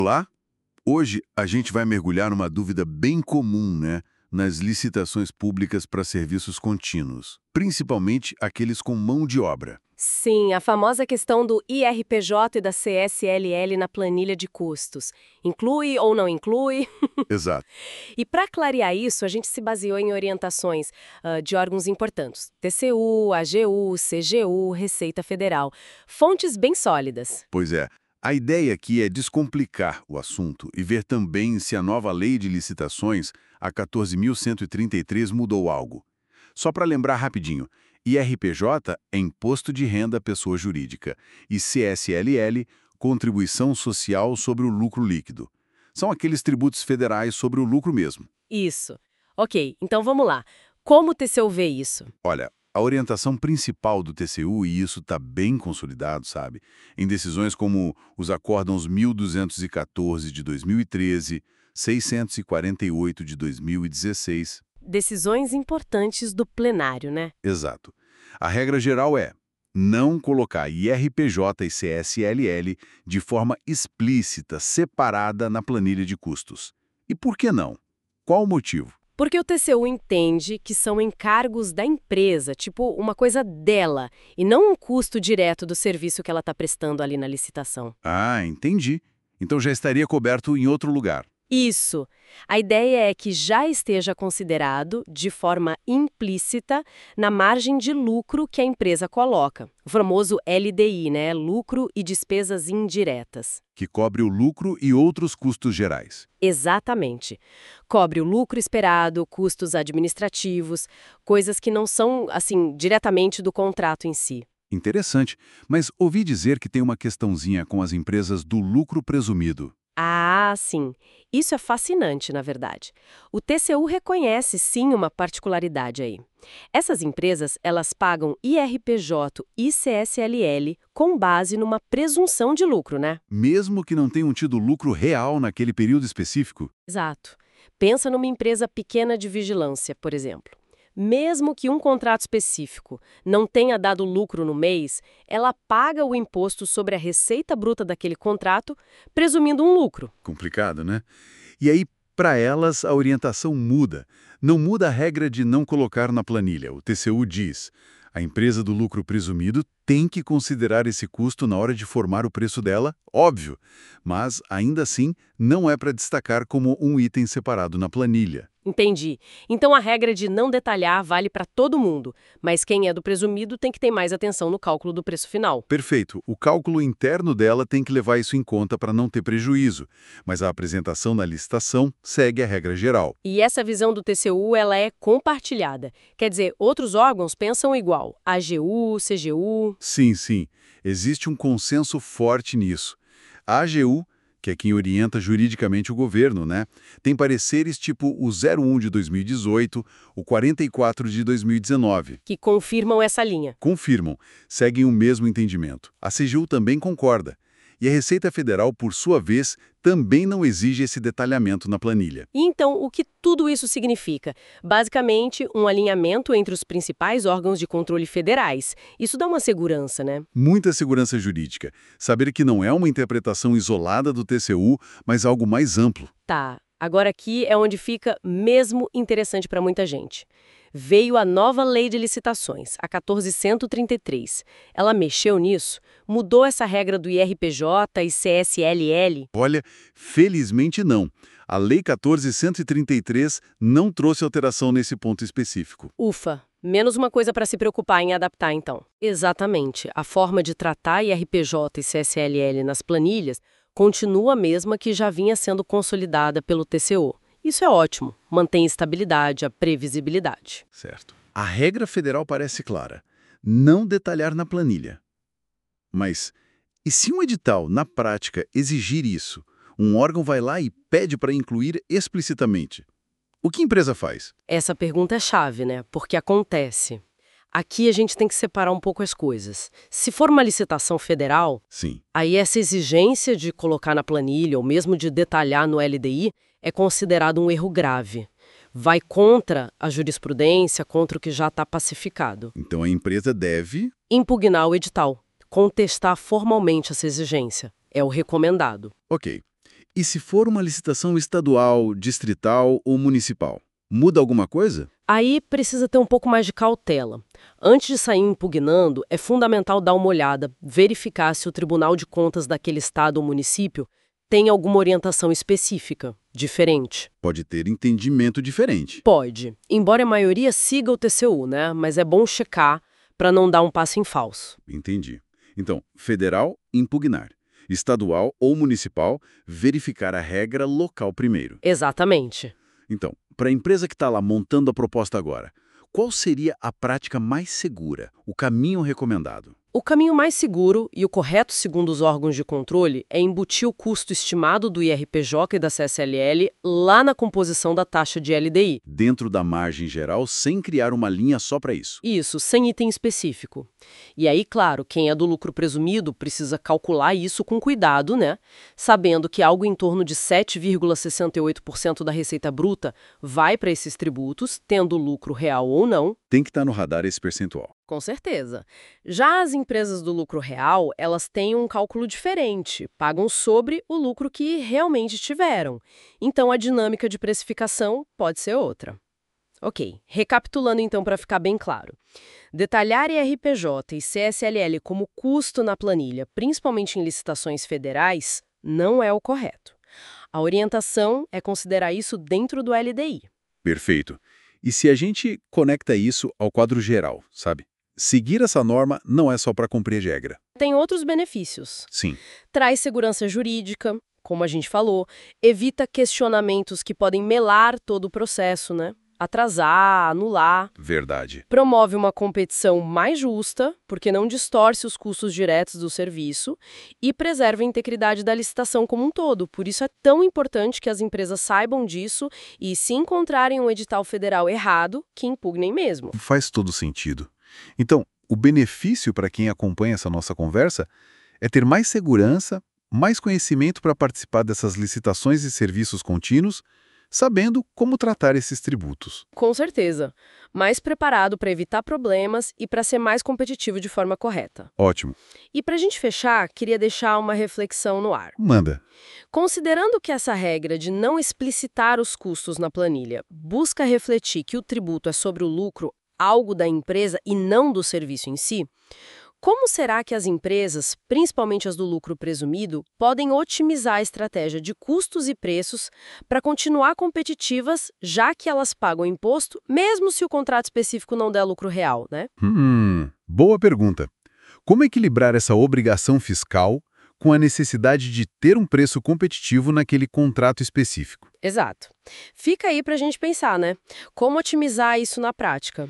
Olá! Hoje a gente vai mergulhar numa dúvida bem comum, né? Nas licitações públicas para serviços contínuos, principalmente aqueles com mão de obra. Sim, a famosa questão do IRPJ e da CSLL na planilha de custos. Inclui ou não inclui? Exato. E para clarear isso, a gente se baseou em orientações de órgãos importantes. TCU, AGU, CGU, Receita Federal. Fontes bem sólidas. Pois é, a ideia aqui é descomplicar o assunto e ver também se a nova lei de licitações, a 14.133, mudou algo. Só para lembrar rapidinho, IRPJ é Imposto de Renda à Pessoa Jurídica e CSLL, Contribuição Social sobre o Lucro Líquido. São aqueles tributos federais sobre o lucro mesmo. Isso. Ok, então vamos lá. Como o TCU vê isso? Olha, a orientação principal do TCU, e isso está bem consolidado, sabe? Em decisões como os acórdãos 1214 de 2013, 648 de 2016. Decisões importantes do plenário, né? Exato. A regra geral é não colocar IRPJ e CSLL de forma explícita, separada na planilha de custos. E por que não? Qual o motivo? Porque o TCU entende que são encargos da empresa, tipo uma coisa dela, e não um custo direto do serviço que ela está prestando ali na licitação. Ah, entendi. Então já estaria coberto em outro lugar. Isso. A ideia é que já esteja considerado, de forma implícita, na margem de lucro que a empresa coloca. O famoso LDI, né? Lucro e despesas indiretas. Que cobre o lucro e outros custos gerais. Exatamente. Cobre o lucro esperado, custos administrativos, coisas que não são, assim, diretamente do contrato em si. Interessante, mas ouvi dizer que tem uma questãozinha com as empresas do lucro presumido. Ah, sim. Isso é fascinante, na verdade. O TCU reconhece, sim, uma particularidade aí. Essas empresas, elas pagam IRPJ e CSLL com base numa presunção de lucro, né? Mesmo que não tenham tido lucro real naquele período específico. Exato. Pensa numa empresa pequena de vigilância, por exemplo. Mesmo que um contrato específico não tenha dado lucro no mês, ela paga o imposto sobre a receita bruta daquele contrato, presumindo um lucro. Complicado, né? E aí, para elas, a orientação muda. Não muda a regra de não colocar na planilha. O TCU diz: a empresa do lucro presumido tem que considerar esse custo na hora de formar o preço dela, óbvio, mas, ainda assim, não é para destacar como um item separado na planilha. Entendi. Então a regra de não detalhar vale para todo mundo, mas quem é do presumido tem que ter mais atenção no cálculo do preço final. Perfeito. O cálculo interno dela tem que levar isso em conta para não ter prejuízo, mas a apresentação na licitação segue a regra geral. E essa visão do TCU, ela é compartilhada. Quer dizer, outros órgãos pensam igual. AGU, CGU... Sim, sim. Existe um consenso forte nisso. A AGU, que é quem orienta juridicamente o governo, né, tem pareceres tipo o 01 de 2018, o 44 de 2019. que confirmam essa linha. Confirmam, seguem o mesmo entendimento. A CGU também concorda. E a Receita Federal, por sua vez, também não exige esse detalhamento na planilha. E então, o que tudo isso significa? Basicamente, um alinhamento entre os principais órgãos de controle federais. Isso dá uma segurança, né? Muita segurança jurídica. Saber que não é uma interpretação isolada do TCU, mas algo mais amplo. Tá, agora aqui é onde fica mesmo interessante para muita gente. Veio a nova lei de licitações, a 14.133. Ela mexeu nisso, mudou essa regra do IRPJ e CSLL. Olha, felizmente não. A Lei 14.133 não trouxe alteração nesse ponto específico. Ufa, menos uma coisa para se preocupar em adaptar, então. Exatamente. A forma de tratar IRPJ e CSLL nas planilhas continua a mesma que já vinha sendo consolidada pelo TCU. Isso é ótimo, mantém a estabilidade, a previsibilidade. Certo. A regra federal parece clara. Não detalhar na planilha. Mas, e se um edital, na prática, exigir isso? Um órgão vai lá e pede para incluir explicitamente. O que a empresa faz? Essa pergunta é chave, né? Porque acontece. Aqui a gente tem que separar um pouco as coisas. Se for uma licitação federal, Sim. aí essa exigência de colocar na planilha ou mesmo de detalhar no LDI é considerado um erro grave. Vai contra a jurisprudência, contra o que já está pacificado. Então a empresa deve... Impugnar o edital, contestar formalmente essa exigência. É o recomendado. Ok. E se for uma licitação estadual, distrital ou municipal? Muda alguma coisa? Aí precisa ter um pouco mais de cautela. Antes de sair impugnando, é fundamental dar uma olhada, verificar se o Tribunal de Contas daquele estado ou município tem alguma orientação específica, diferente. Pode ter entendimento diferente. Pode, embora a maioria siga o TCU, né? Mas é bom checar para não dar um passo em falso. Entendi. Então, federal, impugnar. Estadual ou municipal, verificar a regra local primeiro. Exatamente. Então, para a empresa que está lá montando a proposta agora, qual seria a prática mais segura, o caminho recomendado? O caminho mais seguro e o correto segundo os órgãos de controle é embutir o custo estimado do IRPJ e da CSLL lá na composição da taxa de LDI. Dentro da margem geral, sem criar uma linha só para isso. Isso, sem item específico. E aí, claro, quem é do lucro presumido precisa calcular isso com cuidado, né? Sabendo que algo em torno de 7,68% da receita bruta vai para esses tributos, tendo lucro real ou não. Tem que estar no radar esse percentual. Com certeza. Já as empresas do lucro real, elas têm um cálculo diferente, pagam sobre o lucro que realmente tiveram. Então, a dinâmica de precificação pode ser outra. Ok, recapitulando então para ficar bem claro. Detalhar IRPJ e CSLL como custo na planilha, principalmente em licitações federais, não é o correto. A orientação é considerar isso dentro do LDI. Perfeito. E se a gente conecta isso ao quadro geral, sabe? Seguir essa norma não é só para cumprir a regra. Tem outros benefícios. Sim. Traz segurança jurídica, como a gente falou, evita questionamentos que podem melar todo o processo, né? Atrasar, anular. Verdade. Promove uma competição mais justa, porque não distorce os custos diretos do serviço, e preserva a integridade da licitação como um todo. Por isso é tão importante que as empresas saibam disso e, se encontrarem um edital federal errado, que impugnem mesmo. Faz todo sentido. Então, o benefício para quem acompanha essa nossa conversa é ter mais segurança, mais conhecimento para participar dessas licitações e serviços contínuos, sabendo como tratar esses tributos. Com certeza. Mais preparado para evitar problemas e para ser mais competitivo de forma correta. Ótimo. E para a gente fechar, queria deixar uma reflexão no ar. Manda. Considerando que essa regra de não explicitar os custos na planilha busca refletir que o tributo é sobre o lucro, algo da empresa e não do serviço em si, como será que as empresas, principalmente as do lucro presumido, podem otimizar a estratégia de custos e preços para continuar competitivas, já que elas pagam imposto, mesmo se o contrato específico não der lucro real, né? Boa pergunta. Como equilibrar essa obrigação fiscal com a necessidade de ter um preço competitivo naquele contrato específico? Exato. Fica aí para a gente pensar, né? Como otimizar isso na prática?